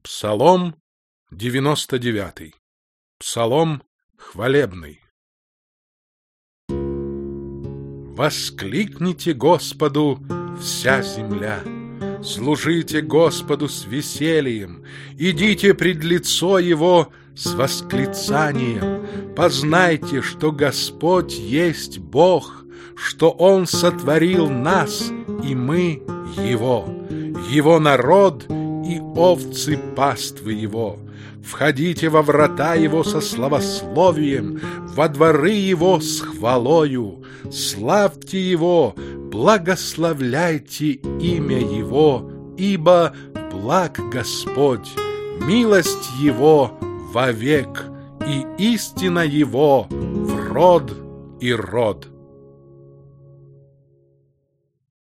Псалом 99. Псалом хвалебный. Воскликните Господу, вся земля, служите Господу с весельем, идите пред лицо Его с восклицанием. Познайте, что Господь есть Бог, что Он сотворил нас, и мы Его, Его народ и овцы паствы Его. Входите во врата Его со славословием, во дворы Его с хвалою. Славьте Его, благословляйте имя Его, ибо благ Господь, милость Его вовек, и истина Его в род и род.